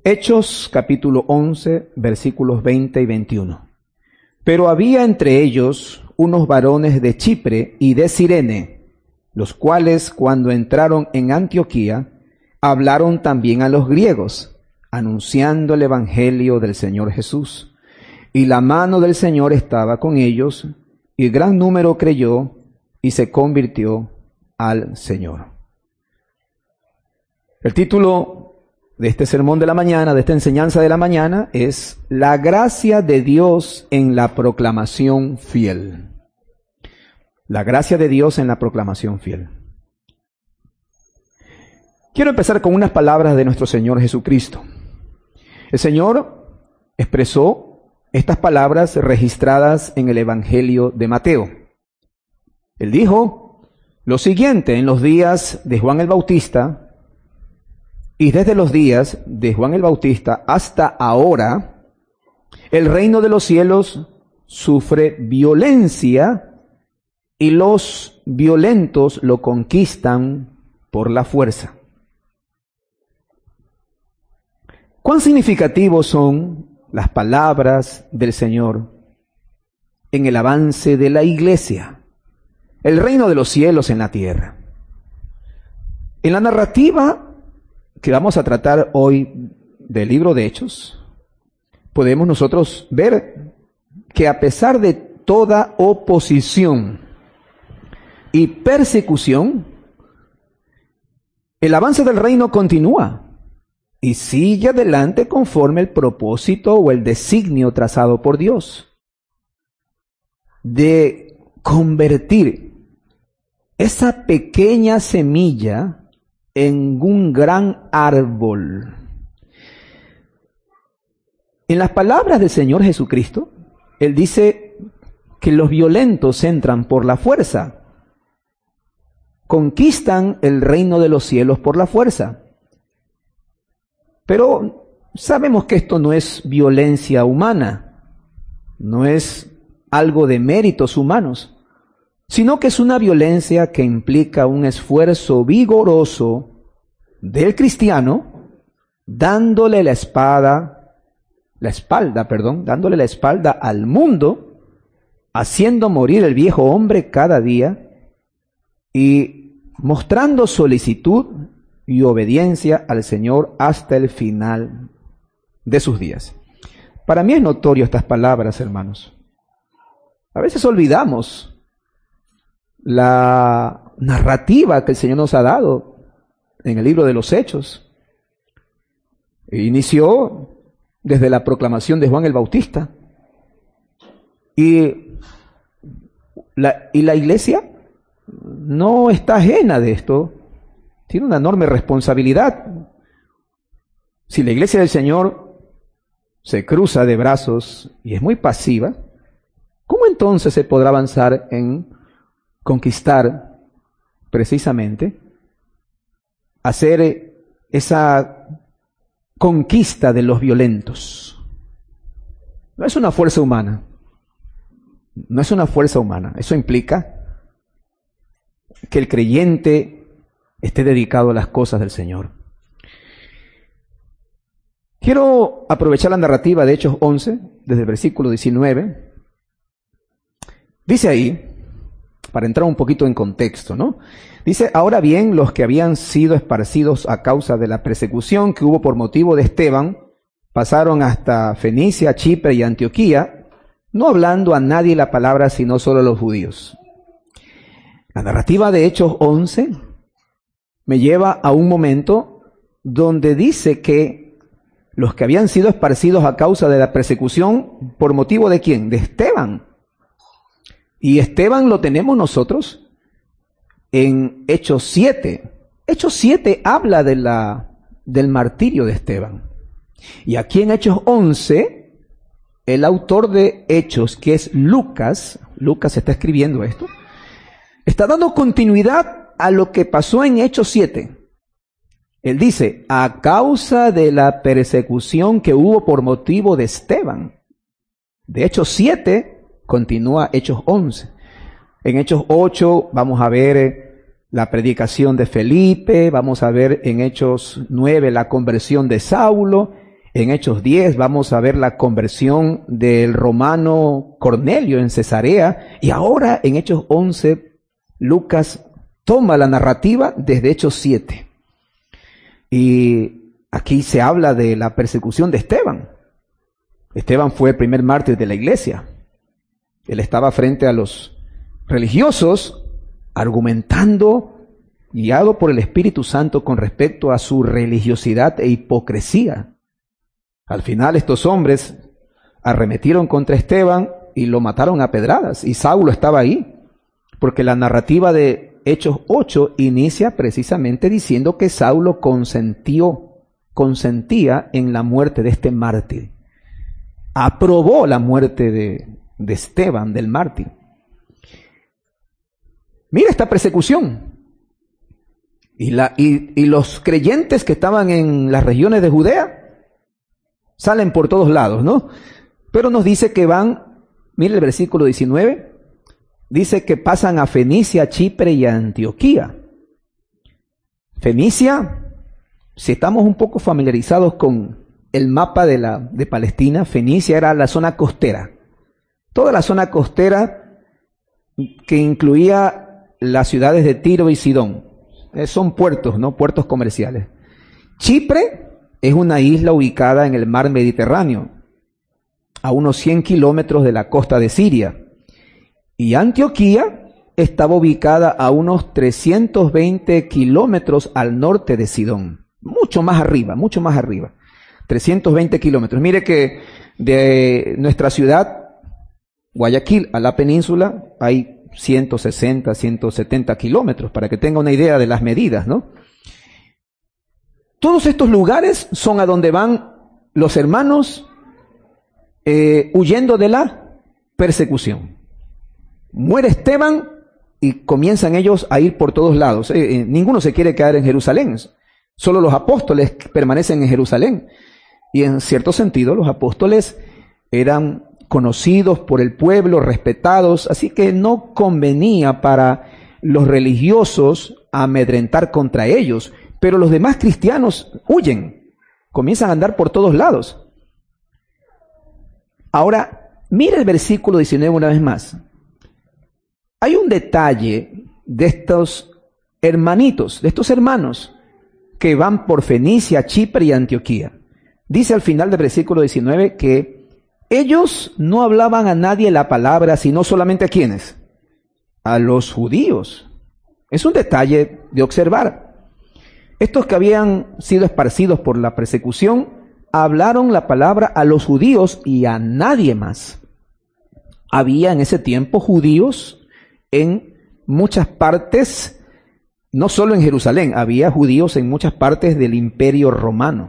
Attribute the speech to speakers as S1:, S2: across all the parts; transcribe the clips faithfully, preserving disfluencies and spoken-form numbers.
S1: Hechos capítulo once, versículos veinte y veintiuno. Pero había entre ellos unos varones de Chipre y de Cirene, los cuales cuando entraron en Antioquía, hablaron también a los griegos, anunciando el evangelio del Señor Jesús. Y la mano del Señor estaba con ellos, y gran número creyó y se convirtió al Señor. El título de este sermón de la mañana, de esta enseñanza de la mañana, es La gracia de Dios en la proclamación fiel. La gracia de Dios en la proclamación fiel. Quiero empezar con unas palabras de nuestro Señor Jesucristo. El Señor expresó estas palabras registradas en el Evangelio de Mateo. Él dijo lo siguiente: en los días de Juan el Bautista, y desde los días de Juan el Bautista hasta ahora, el reino de los cielos sufre violencia y los violentos lo conquistan por la fuerza. ¿Cuán significativos son las palabras del Señor en el avance de la iglesia, el reino de los cielos en la tierra? En la narrativa que vamos a tratar hoy del libro de Hechos, podemos nosotros ver que a pesar de toda oposición y persecución, el avance del reino continúa y sigue adelante conforme el propósito o el designio trazado por Dios de convertir esa pequeña semilla en un gran árbol. En las palabras del Señor Jesucristo, Él dice que los violentos entran por la fuerza, conquistan el reino de los cielos por la fuerza. Pero sabemos que esto no es violencia humana, no es algo de méritos humanos, sino que es una violencia que implica un esfuerzo vigoroso del cristiano, dándole la espada, la espalda, perdón, dándole la espalda al mundo, haciendo morir el viejo hombre cada día y mostrando solicitud y obediencia al Señor hasta el final de sus días. Para mí es notorio estas palabras, hermanos. A veces olvidamos la narrativa que el Señor nos ha dado en el libro de los Hechos. Inició desde la proclamación de Juan el Bautista. Y la, y la iglesia no está ajena de esto. Tiene una enorme responsabilidad. Si la iglesia del Señor se cruza de brazos y es muy pasiva, ¿cómo entonces se podrá avanzar en conquistar precisamente, hacer esa conquista de los violentos? No es una fuerza humana, no es una fuerza humana. Eso implica que el creyente esté dedicado a las cosas del Señor. Quiero aprovechar la narrativa de Hechos once, desde el versículo diecinueve. Dice ahí, para entrar un poquito en contexto, ¿no? Dice: ahora bien, los que habían sido esparcidos a causa de la persecución que hubo por motivo de Esteban, pasaron hasta Fenicia, Chipre y Antioquía, no hablando a nadie la palabra, sino solo a los judíos. La narrativa de Hechos once me lleva a un momento donde dice que los que habían sido esparcidos a causa de la persecución, ¿por motivo de quién? De Esteban. Y Esteban lo tenemos nosotros en Hechos siete. Hechos siete habla de la, del martirio de Esteban. Y aquí en Hechos once, el autor de Hechos, que es Lucas, Lucas está escribiendo esto, está dando continuidad a lo que pasó en Hechos siete. Él dice: a causa de la persecución que hubo por motivo de Esteban. De Hechos siete continúa Hechos once. En Hechos ocho vamos a ver la predicación de Felipe, vamos a ver en Hechos nueve la conversión de Saulo, En Hechos diez vamos a ver la conversión del romano Cornelio en Cesarea. Y ahora en Hechos once, Lucas toma la narrativa desde Hechos siete. Y aquí se habla de la persecución de Esteban. Esteban fue el primer mártir de la iglesia. Él estaba frente a los religiosos argumentando, guiado por el Espíritu Santo con respecto a su religiosidad e hipocresía. Al final estos hombres arremetieron contra Esteban y lo mataron a pedradas. Y Saulo estaba ahí, porque la narrativa de Hechos ocho inicia precisamente diciendo que Saulo consentió, consentía en la muerte de este mártir. Aprobó la muerte de, de Esteban, del mártir. Mira esta persecución. Y, la, y, y los creyentes que estaban en las regiones de Judea salen por todos lados, ¿no? Pero nos dice que van, mire el versículo diecinueve, dice que pasan a Fenicia, Chipre y a Antioquía. Fenicia, si estamos un poco familiarizados con el mapa de, la, de Palestina, Fenicia era la zona costera. Toda la zona costera que incluía las ciudades de Tiro y Sidón. Eh, son puertos, ¿no? Puertos comerciales. Chipre es una isla ubicada en el mar Mediterráneo, a unos cien kilómetros de la costa de Siria. Y Antioquía estaba ubicada a unos trescientos veinte kilómetros al norte de Sidón. Mucho más arriba, mucho más arriba. trescientos veinte kilómetros. Mire que de nuestra ciudad, Guayaquil, a la península, hay ciento sesenta, ciento setenta kilómetros, para que tenga una idea de las medidas, ¿no? Todos estos lugares son a donde van los hermanos eh, huyendo de la persecución. Muere Esteban y comienzan ellos a ir por todos lados. Eh, eh, ninguno se quiere quedar en Jerusalén. Solo los apóstoles permanecen en Jerusalén. Y en cierto sentido los apóstoles eran conocidos por el pueblo, respetados, así que no convenía para los religiosos amedrentar contra ellos. Pero los demás cristianos huyen, comienzan a andar por todos lados. Ahora, mira el versículo diecinueve una vez más. Hay un detalle de estos hermanitos, de estos hermanos que van por Fenicia, Chipre y Antioquía. Dice al final del versículo diecinueve que ellos no hablaban a nadie la palabra, sino solamente a ¿quiénes? A los judíos. Es un detalle de observar. Estos que habían sido esparcidos por la persecución, hablaron la palabra a los judíos y a nadie más. Había en ese tiempo judíos en muchas partes, no solo en Jerusalén, había judíos en muchas partes del Imperio Romano.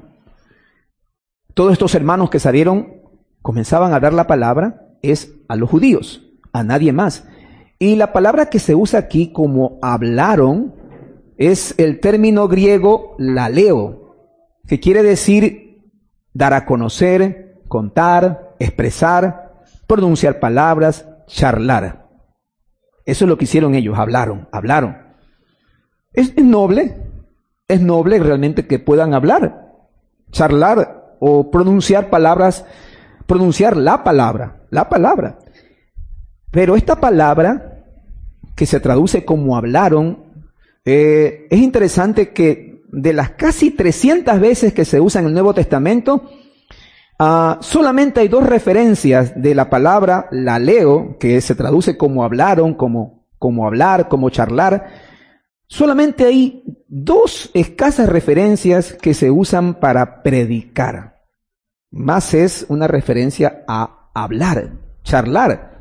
S1: Todos estos hermanos que salieron comenzaban a hablar la palabra es a los judíos, a nadie más. Y la palabra que se usa aquí como hablaron es el término griego laleo, que quiere decir dar a conocer, contar, expresar, pronunciar palabras, charlar. Eso es lo que hicieron ellos, hablaron, hablaron. Es, es noble, es noble realmente que puedan hablar, charlar o pronunciar palabras, pronunciar la palabra, la palabra. Pero esta palabra que se traduce como hablaron, Eh, es interesante que de las casi trescientas veces que se usa en el Nuevo Testamento, uh, solamente hay dos referencias de la palabra laleo, que se traduce como hablaron, como, como hablar, como charlar. Solamente hay dos escasas referencias que se usan para predicar. Más es una referencia a hablar, charlar.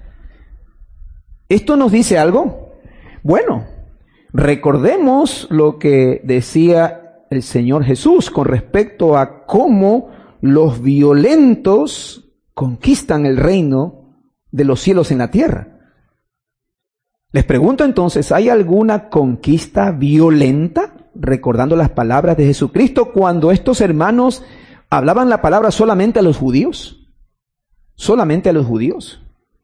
S1: ¿Esto nos dice algo? Bueno, recordemos lo que decía el Señor Jesús con respecto a cómo los violentos conquistan el reino de los cielos en la tierra. Les pregunto entonces, ¿hay alguna conquista violenta? Recordando las palabras de Jesucristo cuando estos hermanos hablaban la palabra solamente a los judíos. Solamente a los judíos.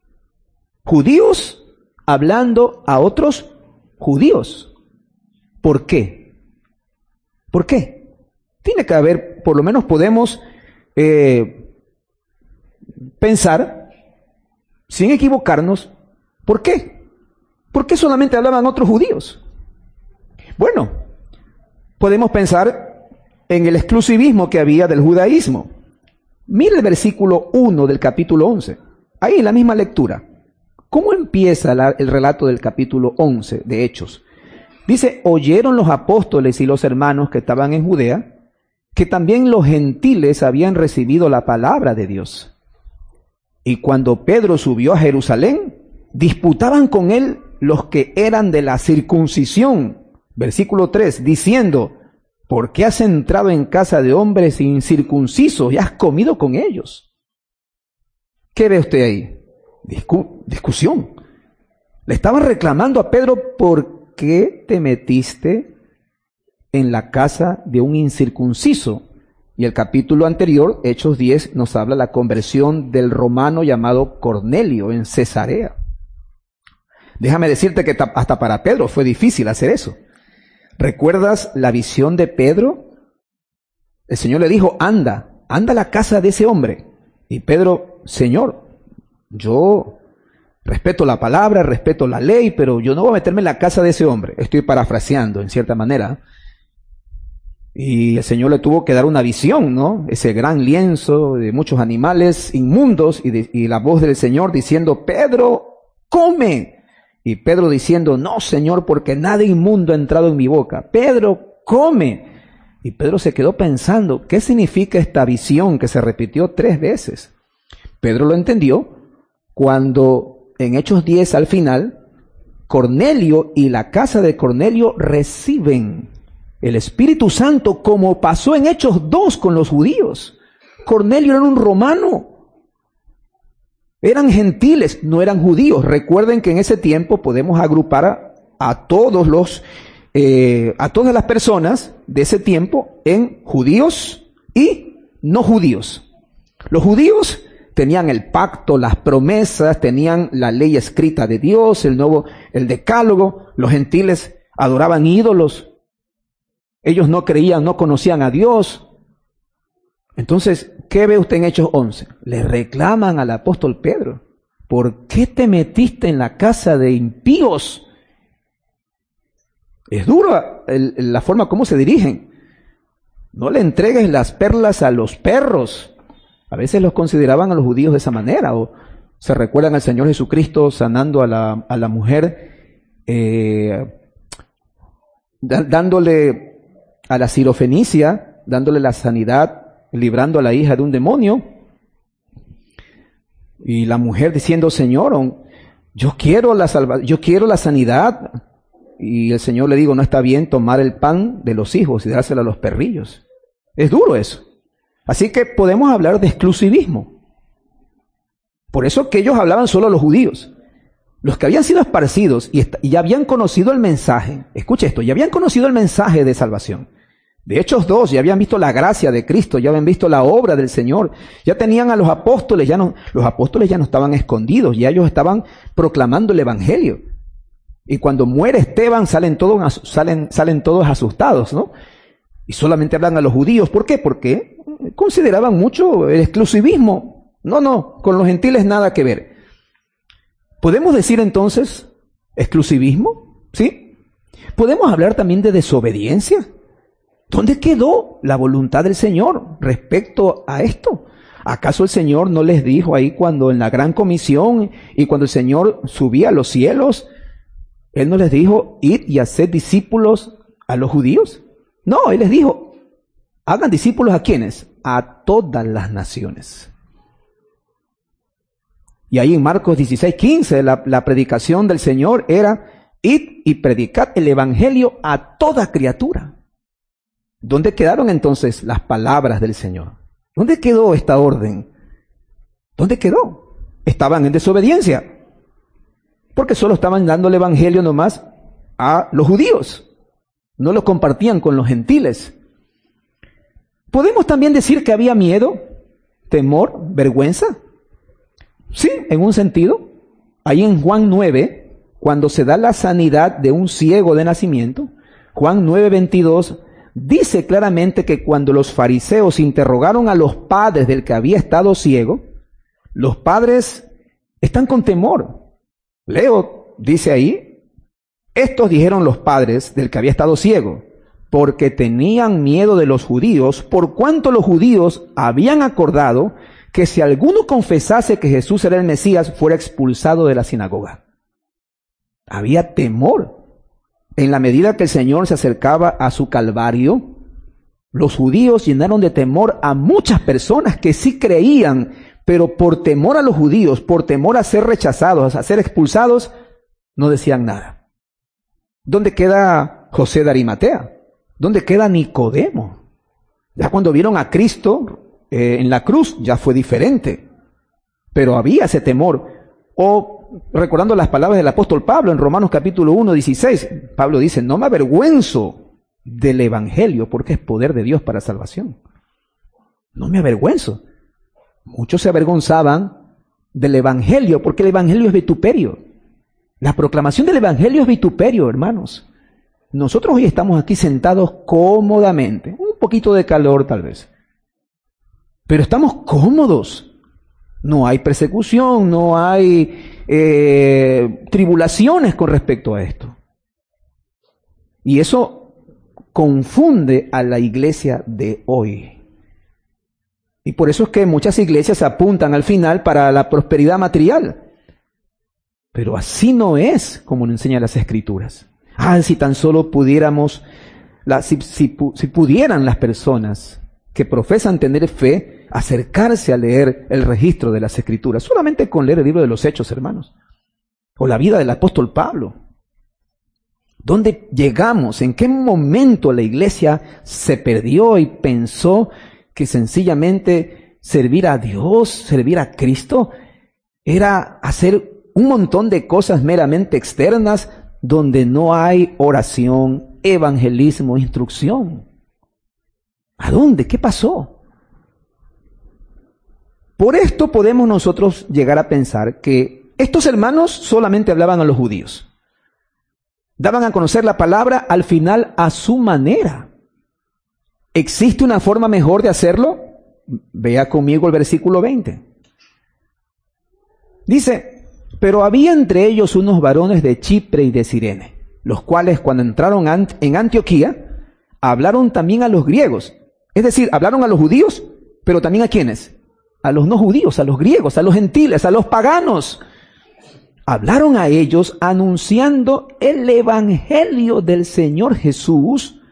S1: Judíos hablando a otros judíos. ¿Por qué? ¿Por qué? Tiene que haber, por lo menos podemos eh, pensar, sin equivocarnos, ¿por qué? ¿Por qué solamente hablaban otros judíos? Bueno, podemos pensar en el exclusivismo que había del judaísmo. Mira el versículo uno del capítulo once. Ahí en la misma lectura. ¿Cómo empieza la, el relato del capítulo once de Hechos? Dice, oyeron los apóstoles y los hermanos que estaban en Judea, que también los gentiles habían recibido la palabra de Dios. Y cuando Pedro subió a Jerusalén, disputaban con él los que eran de la circuncisión. Versículo tres, diciendo, ¿por qué has entrado en casa de hombres incircuncisos y has comido con ellos? ¿Qué ve usted ahí? Discu- discusión. Le estaban reclamando a Pedro, ¿por qué te metiste en la casa de un incircunciso? Y el capítulo anterior, Hechos diez, nos habla de la conversión del romano llamado Cornelio en Cesarea. Déjame decirte que hasta para Pedro fue difícil hacer eso. ¿Recuerdas la visión de Pedro? El Señor le dijo, anda, anda a la casa de ese hombre. Y Pedro, Señor, yo respeto la palabra, respeto la ley, pero yo no voy a meterme en la casa de ese hombre. Estoy parafraseando en cierta manera. Y el Señor le tuvo que dar una visión, ¿no? Ese gran lienzo de muchos animales inmundos y, de, y la voz del Señor diciendo, Pedro, come. Y Pedro diciendo, no, Señor, porque nada inmundo ha entrado en mi boca. Pedro, come. Y Pedro se quedó pensando, ¿qué significa esta visión que se repitió tres veces? Pedro lo entendió cuando en Hechos diez al final, Cornelio y la casa de Cornelio reciben el Espíritu Santo como pasó en Hechos dos con los judíos. Cornelio era un romano. Eran gentiles, no eran judíos. Recuerden que en ese tiempo podemos agrupar a, a todos los, eh, a todas las personas de ese tiempo en judíos y no judíos. Los judíos tenían el pacto, las promesas, tenían la ley escrita de Dios, el nuevo, el decálogo. Los gentiles adoraban ídolos. Ellos no creían, no conocían a Dios. Entonces, ¿qué ve usted en Hechos once? Le reclaman al apóstol Pedro, ¿por qué te metiste en la casa de impíos? Es duro el, la forma como se dirigen. No le entregues las perlas a los perros. A veces los consideraban a los judíos de esa manera, o se recuerdan al Señor Jesucristo sanando a la, a la mujer, eh, da, dándole a la sirofenicia, dándole la sanidad, librando a la hija de un demonio, y la mujer diciendo, Señor, yo quiero la salva, yo quiero la sanidad, y el Señor le dijo, no está bien tomar el pan de los hijos y dárselo a los perrillos. Es duro eso. Así que podemos hablar de exclusivismo. Por eso que ellos hablaban solo a los judíos. Los que habían sido esparcidos y, y ya habían conocido el mensaje, escuche esto, ya habían conocido el mensaje de salvación. De Hechos dos, ya habían visto la gracia de Cristo, ya habían visto la obra del Señor, ya tenían a los apóstoles, ya no, los apóstoles ya no estaban escondidos, ya ellos estaban proclamando el evangelio. Y cuando muere Esteban salen todos, salen, salen todos asustados, ¿no? Y solamente hablan a los judíos. ¿Por qué? Porque consideraban mucho el exclusivismo. No, no, con los gentiles nada que ver. ¿Podemos decir entonces exclusivismo? ¿Sí? ¿Podemos hablar también de desobediencia? ¿Dónde quedó la voluntad del Señor respecto a esto? ¿Acaso el Señor no les dijo ahí cuando en la gran comisión y cuando el Señor subía a los cielos, Él no les dijo, id y haced discípulos a los judíos? No, Él les dijo, hagan discípulos ¿a quiénes? A todas las naciones. Y ahí en Marcos dieciséis, quince, la, la predicación del Señor era, id y predicad el evangelio a toda criatura. ¿Dónde quedaron entonces las palabras del Señor? ¿Dónde quedó esta orden? ¿Dónde quedó? Estaban en desobediencia, porque solo estaban dando el evangelio nomás a los judíos. No lo compartían con los gentiles. ¿Podemos también decir que había miedo, temor, vergüenza? Sí, en un sentido. Ahí en Juan nueve, cuando se da la sanidad de un ciego de nacimiento, Juan nueve veintidós dice claramente que cuando los fariseos interrogaron a los padres del que había estado ciego, los padres están con temor. Leo, dice ahí, estos dijeron los padres del que había estado ciego, porque tenían miedo de los judíos, por cuanto los judíos habían acordado que si alguno confesase que Jesús era el Mesías, fuera expulsado de la sinagoga. Había temor. En la medida que el Señor se acercaba a su calvario, los judíos llenaron de temor a muchas personas que sí creían, pero por temor a los judíos, por temor a ser rechazados, a ser expulsados, no decían nada. ¿Dónde queda José de Arimatea? ¿Dónde queda Nicodemo? Ya cuando vieron a Cristo eh, en la cruz, ya fue diferente. Pero había ese temor. O recordando las palabras del apóstol Pablo en Romanos capítulo uno, dieciséis, Pablo dice, no me avergüenzo del evangelio porque es poder de Dios para salvación. No me avergüenzo. Muchos se avergonzaban del evangelio porque el evangelio es vituperio. La proclamación del evangelio es vituperio, hermanos. Nosotros hoy estamos aquí sentados cómodamente, un poquito de calor tal vez, pero estamos cómodos. No hay persecución, no hay eh, tribulaciones con respecto a esto. Y eso confunde a la iglesia de hoy. Y por eso es que muchas iglesias apuntan al final para la prosperidad material. Pero así no es como nos enseñan las Escrituras. Ah, si tan solo pudiéramos, la, si, si, si pudieran las personas que profesan tener fe acercarse a leer el registro de las Escrituras, solamente con leer el libro de los Hechos, hermanos, o la vida del apóstol Pablo. ¿Dónde llegamos? ¿En qué momento la iglesia se perdió y pensó que sencillamente servir a Dios, servir a Cristo, era hacer un montón de cosas meramente externas donde no hay oración, evangelismo, instrucción? ¿A dónde? ¿Qué pasó? Por esto podemos nosotros llegar a pensar que estos hermanos solamente hablaban a los judíos. Daban a conocer la palabra al final a su manera. ¿Existe una forma mejor de hacerlo? Vea conmigo el versículo veinte. Dice, pero había entre ellos unos varones de Chipre y de Cirene, los cuales cuando entraron en Antioquía, hablaron también a los griegos. Es decir, hablaron a los judíos, pero también a ¿quiénes? A los no judíos, a los griegos, a los gentiles, a los paganos. Hablaron a ellos anunciando el evangelio del Señor Jesús.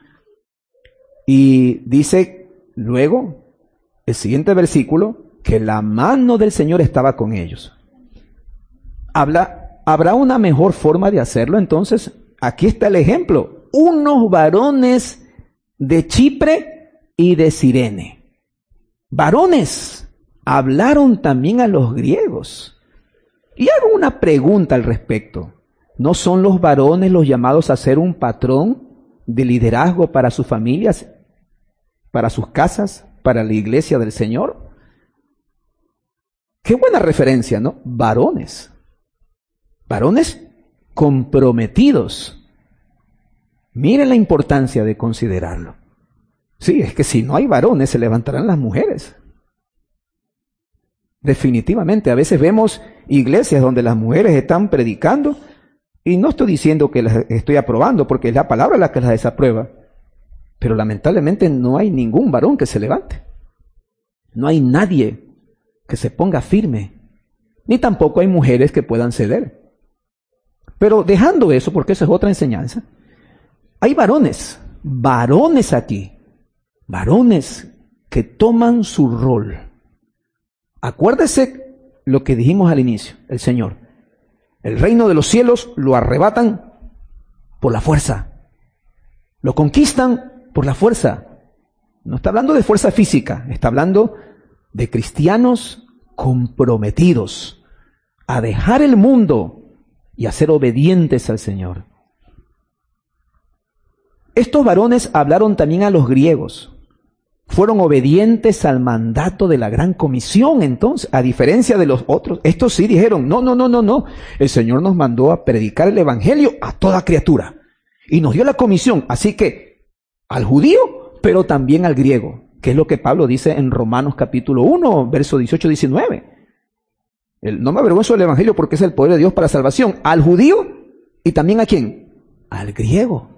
S1: Y dice luego, el siguiente versículo, que la mano del Señor estaba con ellos. Habla, ¿habrá una mejor forma de hacerlo? Entonces, aquí está el ejemplo. Unos varones de Chipre y de Cirene. Varones, hablaron también a los griegos. Y hago una pregunta al respecto. ¿No son los varones los llamados a ser un patrón de liderazgo para sus familias, para sus casas, para la iglesia del Señor? Qué buena referencia, ¿no? Varones. Varones comprometidos. Miren la importancia de considerarlo. Sí, es que si no hay varones, se levantarán las mujeres. Definitivamente, a veces vemos iglesias donde las mujeres están predicando, y no estoy diciendo que las estoy aprobando, porque es la palabra la que las desaprueba, pero lamentablemente no hay ningún varón que se levante. No hay nadie que se ponga firme, ni tampoco hay mujeres que puedan ceder. Pero dejando eso, porque eso es otra enseñanza, hay varones, varones aquí, varones que toman su rol. Acuérdese lo que dijimos al inicio, el Señor. El reino de los cielos lo arrebatan por la fuerza. Lo conquistan por la fuerza. No está hablando de fuerza física, está hablando de cristianos comprometidos a dejar el mundo y a ser obedientes al Señor. Estos varones hablaron también a los griegos. Fueron obedientes al mandato de la gran comisión, entonces, a diferencia de los otros. Estos sí dijeron, no, no, no, no, no. El Señor nos mandó a predicar el evangelio a toda criatura. Y nos dio la comisión. Así que al judío, pero también al griego, que es lo que Pablo dice en Romanos capítulo uno, verso dieciocho diecinueve. El, no me avergüenzo del evangelio porque es el poder de Dios para salvación, al judío y también a quién, al griego.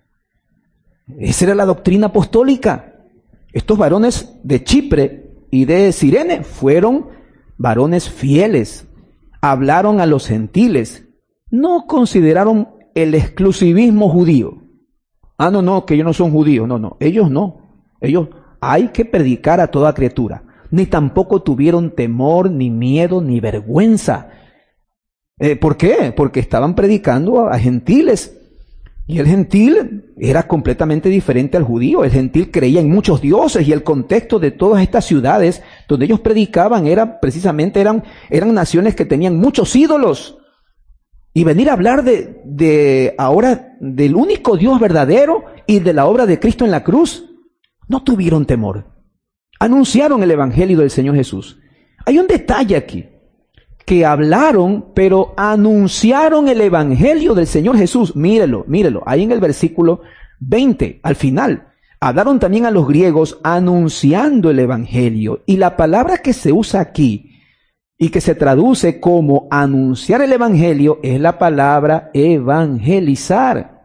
S1: Esa era la doctrina apostólica. Estos varones de Chipre y de Cirene fueron varones fieles, hablaron a los gentiles, no consideraron el exclusivismo judío. Ah, no, no, que ellos no son judíos. No, no, ellos no. Ellos hay que predicar a toda criatura. Ni tampoco tuvieron temor, ni miedo, ni vergüenza. Eh, ¿Por qué? Porque estaban predicando a, a gentiles. Y el gentil era completamente diferente al judío. El gentil creía en muchos dioses y el contexto de todas estas ciudades donde ellos predicaban era precisamente eran, eran naciones que tenían muchos ídolos. Y venir a hablar de, de ahora del único Dios verdadero y de la obra de Cristo en la cruz, no tuvieron temor. Anunciaron el evangelio del Señor Jesús. Hay un detalle aquí, que hablaron, pero anunciaron el evangelio del Señor Jesús. Mírelo, mírelo, ahí en el versículo veinte, al final. Hablaron también a los griegos anunciando el evangelio. Y la palabra que se usa aquí y que se traduce como anunciar el evangelio es la palabra evangelizar.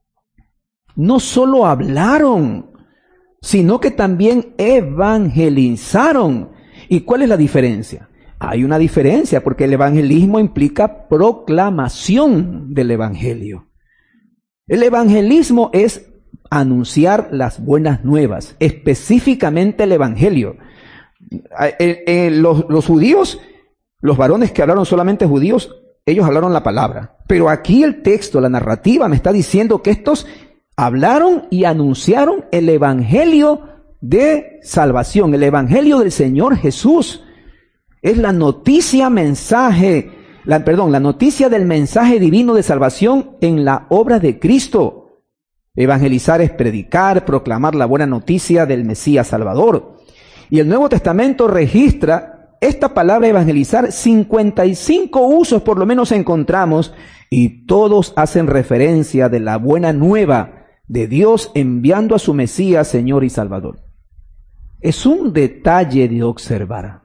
S1: No solo hablaron, sino que también evangelizaron. ¿Y cuál es la diferencia? Hay una diferencia porque el evangelismo implica proclamación del evangelio. El evangelismo es anunciar las buenas nuevas, específicamente el evangelio. Eh, eh, los, los judíos, los varones que hablaron solamente judíos, ellos hablaron la palabra. Pero aquí el texto, la narrativa me está diciendo que estos hablaron y anunciaron el evangelio de salvación, el evangelio del Señor Jesús. Es la noticia mensaje, la, perdón, la noticia del mensaje divino de salvación en la obra de Cristo. Evangelizar es predicar, proclamar la buena noticia del Mesías Salvador. Y el Nuevo Testamento registra esta palabra evangelizar, cincuenta y cinco usos por lo menos encontramos, y todos hacen referencia de la buena nueva de Dios enviando a su Mesías, Señor y Salvador. Es un detalle de observar.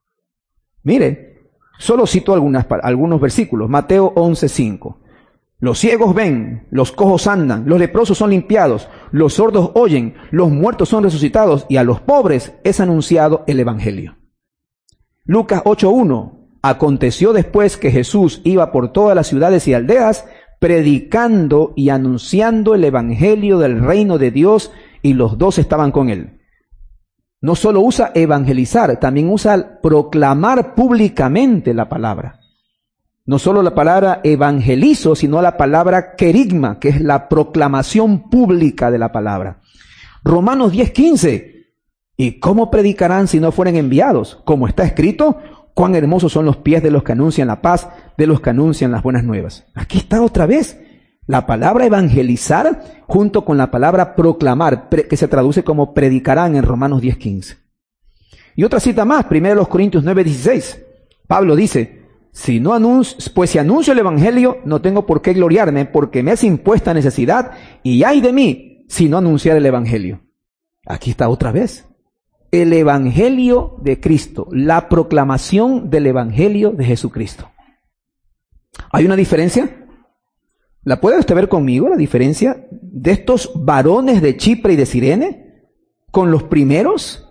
S1: Mire, solo cito algunas, algunos versículos. Mateo once cinco. Los ciegos ven, los cojos andan, los leprosos son limpiados, los sordos oyen, los muertos son resucitados y a los pobres es anunciado el evangelio. Lucas ocho uno. Aconteció después que Jesús iba por todas las ciudades y aldeas predicando y anunciando el evangelio del reino de Dios, y los dos estaban con él. No solo usa evangelizar, también usa proclamar públicamente la palabra. No solo la palabra evangelizo, sino la palabra querigma, que es la proclamación pública de la palabra. Romanos diez quince. ¿Y cómo predicarán si no fueren enviados? Como está escrito, cuán hermosos son los pies de los que anuncian la paz, de los que anuncian las buenas nuevas. Aquí está otra vez la palabra evangelizar junto con la palabra proclamar, que se traduce como predicarán en Romanos diez quince. Y otra cita más, primero Corintios nueve dieciséis. Pablo dice, si no anuncio, pues si anuncio el evangelio, no tengo por qué gloriarme, porque me es impuesta necesidad, y ay de mí si no anunciar el evangelio. Aquí está otra vez. El evangelio de Cristo, la proclamación del evangelio de Jesucristo. ¿Hay una diferencia? ¿La puede usted ver conmigo, la diferencia de estos varones de Chipre y de Cirene con los primeros?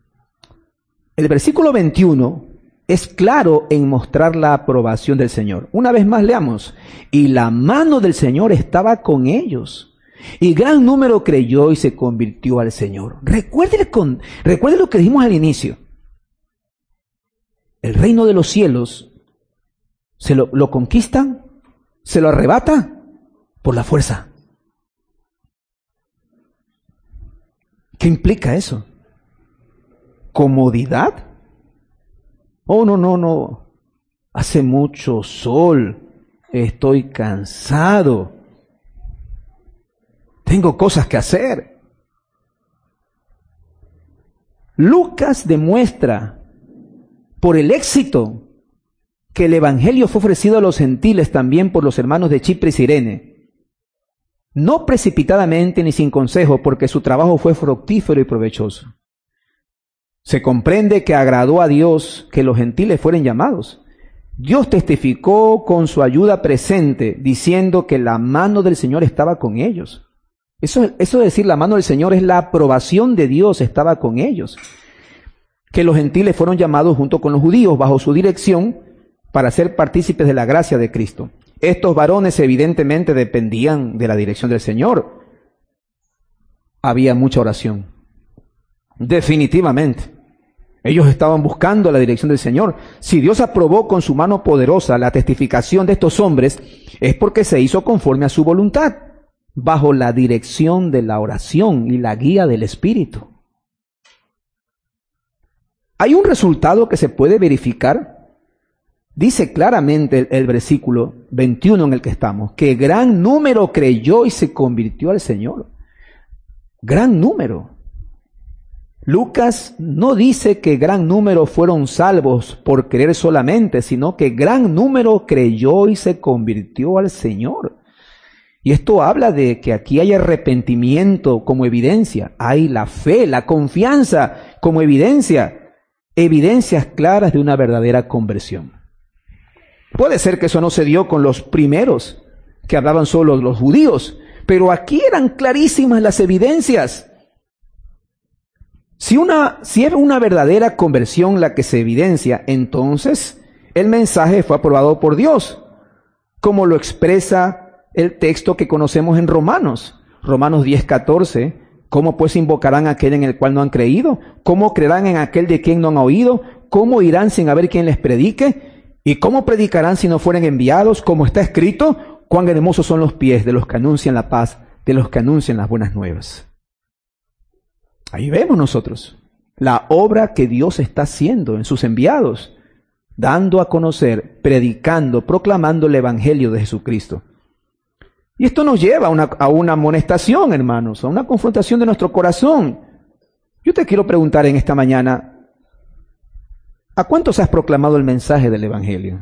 S1: El versículo veintiuno es claro en mostrar la aprobación del Señor. Una vez más leamos. Y la mano del Señor estaba con ellos, y gran número creyó y se convirtió al Señor. Recuerde, con, recuerde lo que dijimos al inicio. El reino de los cielos se lo, lo conquistan, se lo arrebata por la fuerza. ¿Qué implica eso? ¿Comodidad? Oh, no, no, no. Hace mucho sol. Estoy cansado. Tengo cosas que hacer. Lucas demuestra por el éxito que el evangelio fue ofrecido a los gentiles también por los hermanos de Chipre y Cirene. no precipitadamente ni sin consejo, porque su trabajo fue fructífero y provechoso. Se comprende que agradó a Dios que los gentiles fueran llamados. Dios testificó con su ayuda presente, diciendo que la mano del Señor estaba con ellos. Eso, eso de decir la mano del Señor es la aprobación de Dios estaba con ellos. Que los gentiles fueron llamados junto con los judíos bajo su dirección para ser partícipes de la gracia de Cristo. Estos varones evidentemente dependían de la dirección del Señor. Había mucha oración. Definitivamente. Ellos estaban buscando la dirección del Señor. Si Dios aprobó con su mano poderosa la testificación de estos hombres, es porque se hizo conforme a su voluntad, bajo la dirección de la oración y la guía del Espíritu. Hay un resultado que se puede verificar. Dice claramente el, el versículo veintiuno en el que estamos, que gran número creyó y se convirtió al Señor. Gran número. Lucas no dice que gran número fueron salvos por creer solamente, sino que gran número creyó y se convirtió al Señor. Y esto habla de que aquí hay arrepentimiento como evidencia, hay la fe, la confianza como evidencia, evidencias claras de una verdadera conversión. Puede ser que eso no se dio con los primeros, que hablaban solo los judíos, pero aquí eran clarísimas las evidencias. Si una, si era una verdadera conversión la que se evidencia, entonces el mensaje fue aprobado por Dios, como lo expresa el texto que conocemos en Romanos. Romanos diez, catorce. ¿Cómo pues invocarán a aquel en el cual no han creído? ¿Cómo creerán en aquel de quien no han oído? ¿Cómo irán sin haber quien les predique? ¿Y cómo predicarán si no fueren enviados? Como está escrito, cuán hermosos son los pies de los que anuncian la paz, de los que anuncian las buenas nuevas. Ahí vemos nosotros la obra que Dios está haciendo en sus enviados, dando a conocer, predicando, proclamando el Evangelio de Jesucristo. Y esto nos lleva a una, a una amonestación, hermanos, a una confrontación de nuestro corazón. Yo te quiero preguntar en esta mañana, ¿a cuántos has proclamado el mensaje del Evangelio?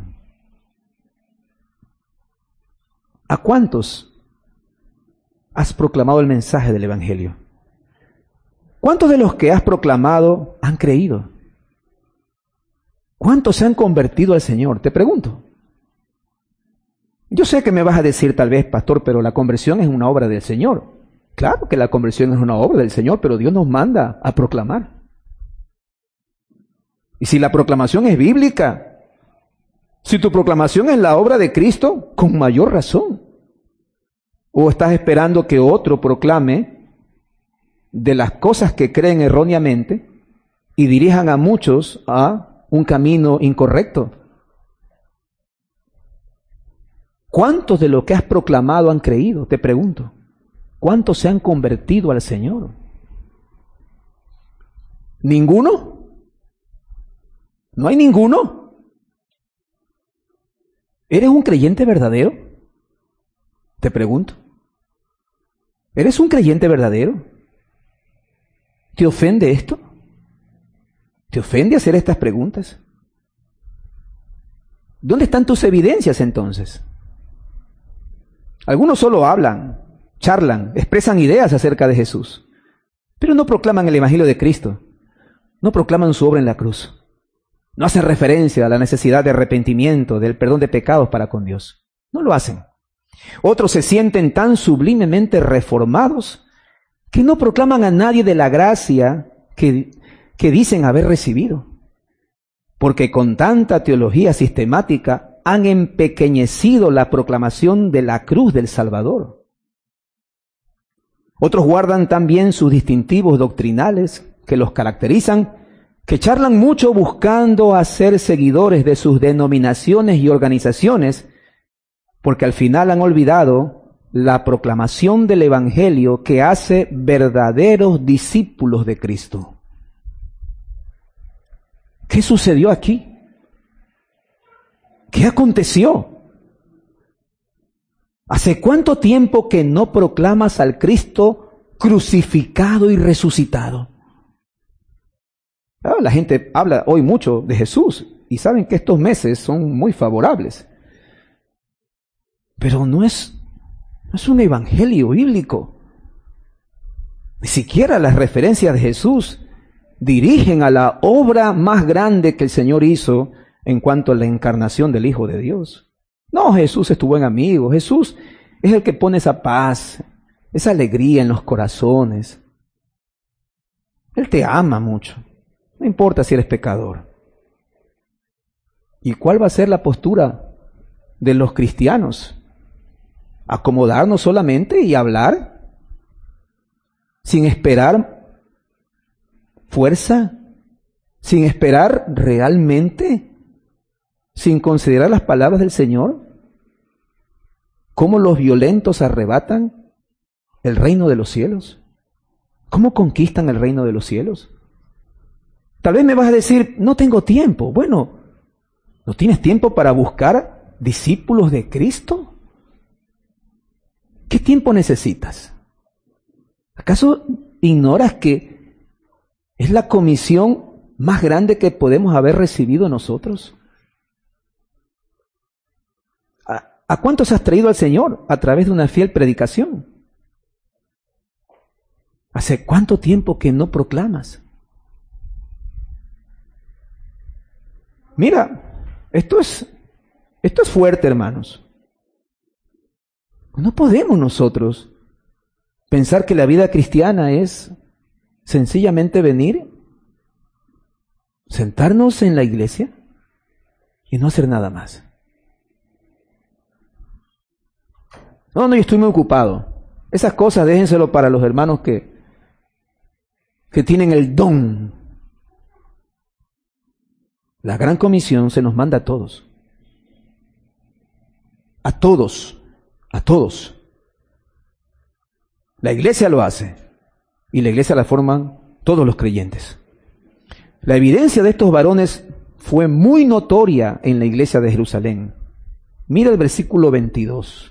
S1: ¿A cuántos has proclamado el mensaje del Evangelio? ¿Cuántos de los que has proclamado han creído? ¿Cuántos se han convertido al Señor? Te pregunto. Yo sé que me vas a decir tal vez, pastor, pero la conversión es una obra del Señor. Claro que la conversión es una obra del Señor, pero Dios nos manda a proclamar. Y si la proclamación es bíblica, si tu proclamación es la obra de Cristo, con mayor razón. ¿O estás esperando que otro proclame de las cosas que creen erróneamente y dirijan a muchos a un camino incorrecto? ¿Cuántos de lo que has proclamado han creído? Te pregunto. ¿Cuántos se han convertido al Señor? ¿Ninguno? ¿No hay ninguno? ¿Eres un creyente verdadero? Te pregunto. ¿Eres un creyente verdadero? ¿Te ofende esto? ¿Te ofende hacer estas preguntas? ¿Dónde están tus evidencias entonces? Algunos solo hablan, charlan, expresan ideas acerca de Jesús, pero no proclaman el Evangelio de Cristo, no proclaman su obra en la cruz, no hacen referencia a la necesidad de arrepentimiento, del perdón de pecados para con Dios. No lo hacen. Otros se sienten tan sublimemente reformados que no proclaman a nadie de la gracia que, que dicen haber recibido, porque con tanta teología sistemática han empequeñecido la proclamación de la cruz del Salvador. Otros guardan también sus distintivos doctrinales que los caracterizan, que charlan mucho buscando hacer seguidores de sus denominaciones y organizaciones, porque al final han olvidado la proclamación del Evangelio que hace verdaderos discípulos de Cristo. ¿Qué sucedió aquí? ¿Qué aconteció? ¿Hace cuánto tiempo que no proclamas al Cristo crucificado y resucitado? Ah, la gente habla hoy mucho de Jesús y saben que estos meses son muy favorables. Pero no es, No es un evangelio bíblico. Ni siquiera las referencias de Jesús dirigen a la obra más grande que el Señor hizo en cuanto a la encarnación del Hijo de Dios. No, Jesús es tu buen amigo. Jesús es el que pone esa paz, esa alegría en los corazones. Él te ama mucho. No importa si eres pecador. ¿Y cuál va a ser la postura de los cristianos? ¿Acomodarnos solamente y hablar sin esperar fuerza? ¿Sin esperar realmente? ¿Sin considerar las palabras del Señor? ¿Cómo los violentos arrebatan el reino de los cielos? ¿Cómo conquistan el reino de los cielos? Tal vez me vas a decir, no tengo tiempo. Bueno, ¿no tienes tiempo para buscar discípulos de Cristo? ¿Qué tiempo necesitas? ¿Acaso ignoras que es la comisión más grande que podemos haber recibido nosotros? ¿A, a cuántos has traído al Señor a través de una fiel predicación? ¿Hace cuánto tiempo que no proclamas? Mira, esto es, esto es fuerte, hermanos. No podemos nosotros pensar que la vida cristiana es sencillamente venir, sentarnos en la iglesia y no hacer nada más. No, no, yo estoy muy ocupado. Esas cosas déjenselo para los hermanos que, que tienen el don. La gran comisión se nos manda a todos. A todos. A todos. La iglesia lo hace. Y la iglesia la forman todos los creyentes. La evidencia de estos varones fue muy notoria en la iglesia de Jerusalén. Mira el versículo veintidós.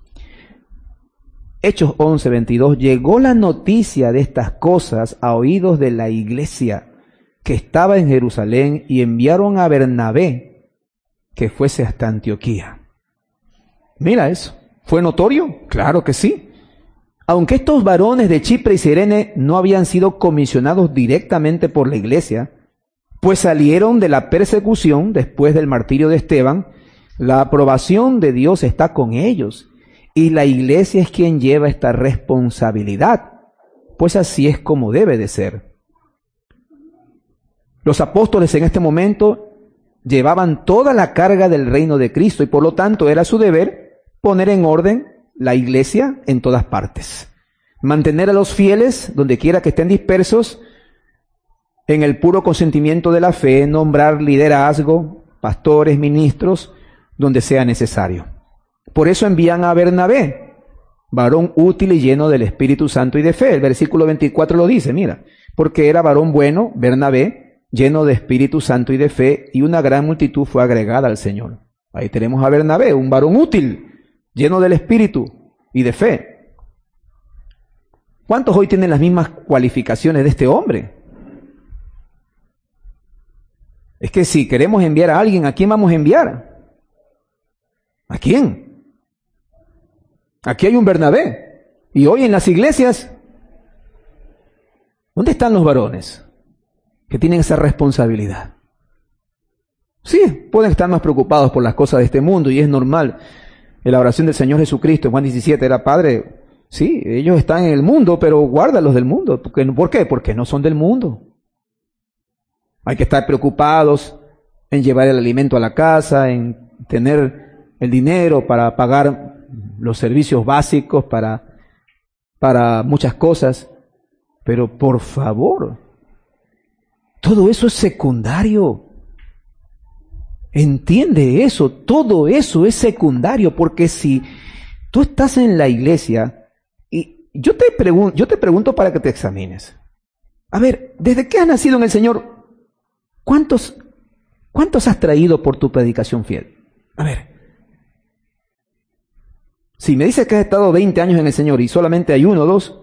S1: Hechos once, veintidós. Llegó la noticia de estas cosas a oídos de la iglesia que estaba en Jerusalén y enviaron a Bernabé que fuese hasta Antioquía. Mira eso. ¿Fue notorio? Claro que sí. Aunque estos varones de Chipre y Cirene no habían sido comisionados directamente por la iglesia, pues salieron de la persecución después del martirio de Esteban, la aprobación de Dios está con ellos, y la iglesia es quien lleva esta responsabilidad, pues así es como debe de ser. Los apóstoles en este momento llevaban toda la carga del reino de Cristo y por lo tanto era su deber poner en orden la iglesia en todas partes. Mantener a los fieles, donde quiera que estén dispersos, en el puro consentimiento de la fe, nombrar liderazgo, pastores, ministros, donde sea necesario. Por eso envían a Bernabé, varón útil y lleno del Espíritu Santo y de fe. El versículo veinticuatro lo dice, mira, porque era varón bueno, Bernabé, lleno de Espíritu Santo y de fe, y una gran multitud fue agregada al Señor. Ahí tenemos a Bernabé, un varón útil, lleno del Espíritu y de fe. ¿Cuántos hoy tienen las mismas cualificaciones de este hombre? Es que si queremos enviar a alguien, ¿a quién vamos a enviar? ¿A quién? Aquí hay un Bernabé. Y hoy en las iglesias, ¿dónde están los varones que tienen esa responsabilidad? Sí, pueden estar más preocupados por las cosas de este mundo y es normal. En la oración del Señor Jesucristo, en Juan diecisiete, era Padre, sí, ellos están en el mundo, pero guárdalos del mundo. ¿Por qué? Porque no son del mundo. Hay que estar preocupados en llevar el alimento a la casa, en tener el dinero para pagar los servicios básicos, para, para muchas cosas. Pero por favor, todo eso es secundario. Entiende eso, todo eso es secundario, porque si tú estás en la iglesia, y yo te pregunto, yo te pregunto para que te examines. A ver, ¿desde que has nacido en el Señor, cuántos, cuántos has traído por tu predicación fiel? A ver, si me dices que has estado veinte años en el Señor y solamente hay uno o dos,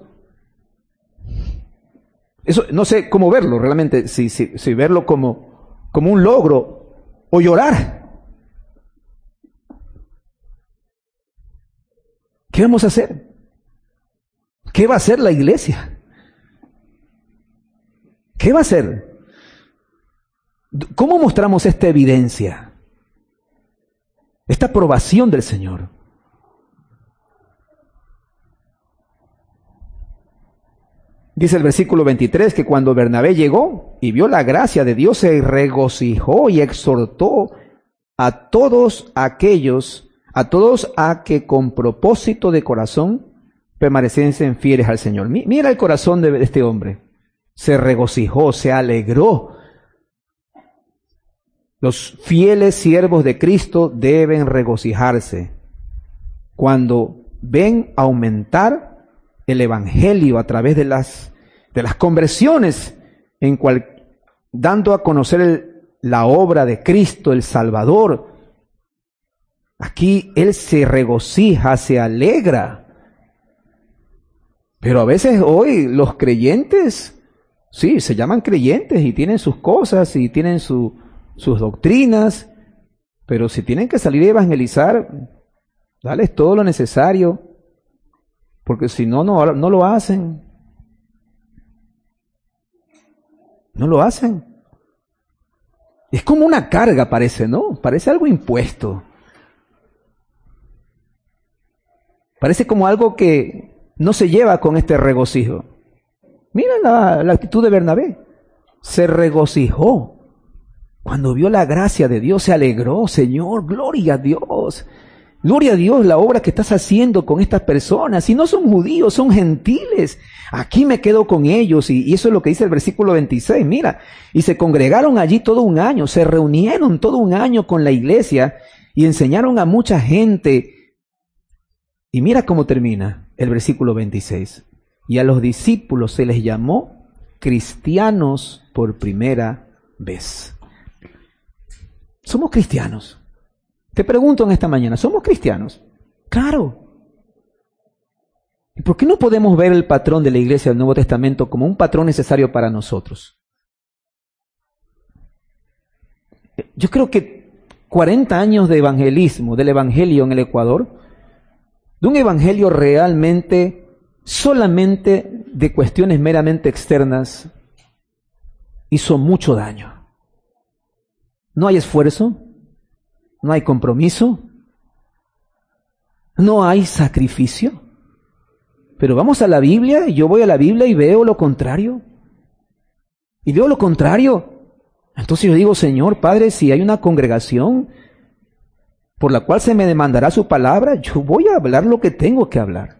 S1: eso no sé cómo verlo realmente, si, si, si verlo como, como un logro o llorar. ¿Qué vamos a hacer? ¿Qué va a hacer la iglesia? ¿Qué va a hacer? ¿Cómo mostramos esta evidencia? Esta aprobación del Señor. Dice el versículo veintitrés que cuando Bernabé llegó y vio la gracia de Dios, se regocijó y exhortó a todos aquellos, a todos a que con propósito de corazón permaneciesen fieles al Señor. Mira el corazón de este hombre. Se regocijó, se alegró. Los fieles siervos de Cristo deben regocijarse cuando ven aumentar el evangelio a través de las, de las conversiones, en cual, dando a conocer el, la obra de Cristo, el Salvador. Aquí Él se regocija, se alegra. Pero a veces hoy los creyentes, sí, se llaman creyentes y tienen sus cosas y tienen su, sus doctrinas, pero si tienen que salir a evangelizar, dales todo lo necesario. Porque si no, no, no lo hacen. No lo hacen. Es como una carga, parece, ¿no? Parece algo impuesto. Parece como algo que no se lleva con este regocijo. Mira la, la actitud de Bernabé. Se regocijó. Cuando vio la gracia de Dios, se alegró. Señor, gloria a Dios. Gloria a Dios, la obra que estás haciendo con estas personas. Si no son judíos, son gentiles. Aquí me quedo con ellos. Y, y eso es lo que dice el versículo veintiséis. Mira, y se congregaron allí todo un año. Se reunieron todo un año con la iglesia y enseñaron a mucha gente. Y mira cómo termina el versículo veintiséis. Y a los discípulos se les llamó cristianos por primera vez. Somos cristianos. Te pregunto en esta mañana, ¿somos cristianos? Claro. ¿Y por qué no podemos ver el patrón de la iglesia del Nuevo Testamento como un patrón necesario para nosotros? Yo creo que cuarenta años de evangelismo, del evangelio en el Ecuador, de un evangelio realmente, solamente de cuestiones meramente externas, hizo mucho daño. No hay esfuerzo. No hay compromiso, no hay sacrificio. Pero vamos a la Biblia y yo voy a la Biblia y veo lo contrario. Y veo lo contrario. Entonces yo digo, Señor, Padre, si hay una congregación por la cual se me demandará su palabra, yo voy a hablar lo que tengo que hablar.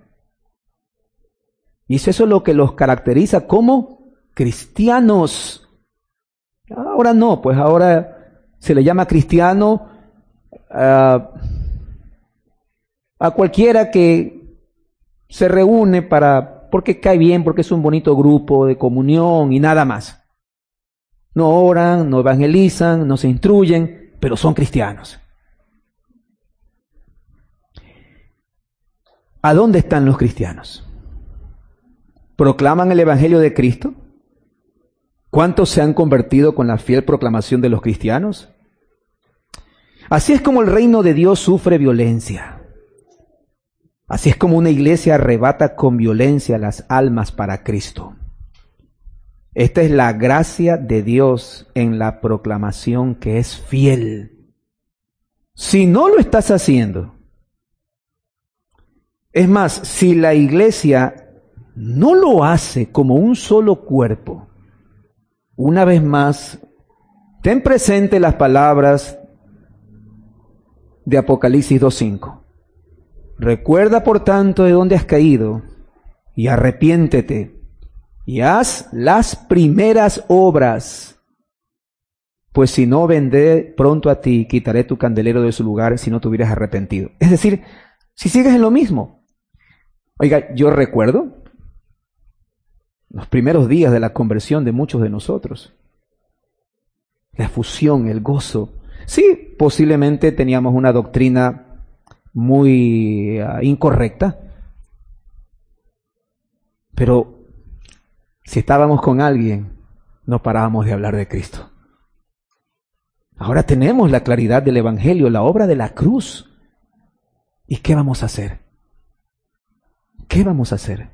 S1: Y eso es lo que los caracteriza como cristianos. Ahora no, pues ahora se le llama cristiano Uh, a cualquiera que se reúne para porque cae bien, porque es un bonito grupo de comunión y nada más. No oran, no evangelizan, no se instruyen, pero son cristianos. ¿A dónde están los cristianos? ¿Proclaman el evangelio de Cristo? ¿Cuántos se han convertido con la fiel proclamación de los cristianos? Así es como el reino de Dios sufre violencia. Así es como una iglesia arrebata con violencia las almas para Cristo. Esta es la gracia de Dios en la proclamación que es fiel. Si no lo estás haciendo, es más, si la iglesia no lo hace como un solo cuerpo, una vez más, ten presente las palabras de Apocalipsis dos cinco. Recuerda, por tanto, de dónde has caído y arrepiéntete y haz las primeras obras, pues si no, vendré pronto a ti y quitaré tu candelero de su lugar si no te hubieras arrepentido. Es decir, si sigues en lo mismo. Oiga, yo recuerdo los primeros días de la conversión de muchos de nosotros. La efusión, el gozo. Sí, posiblemente teníamos una doctrina muy uh, incorrecta, pero si estábamos con alguien, no parábamos de hablar de Cristo. Ahora tenemos la claridad del Evangelio, la obra de la cruz. ¿Y qué vamos a hacer? ¿qué vamos a hacer?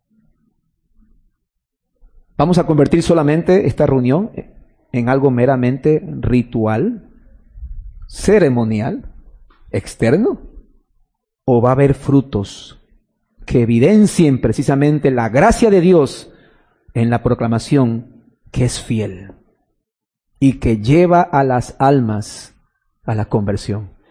S1: ¿Vamos a convertir solamente esta reunión en algo meramente ritual, ceremonial, externo? ¿O va a haber frutos que evidencien precisamente la gracia de Dios en la proclamación que es fiel y que lleva a las almas a la conversión?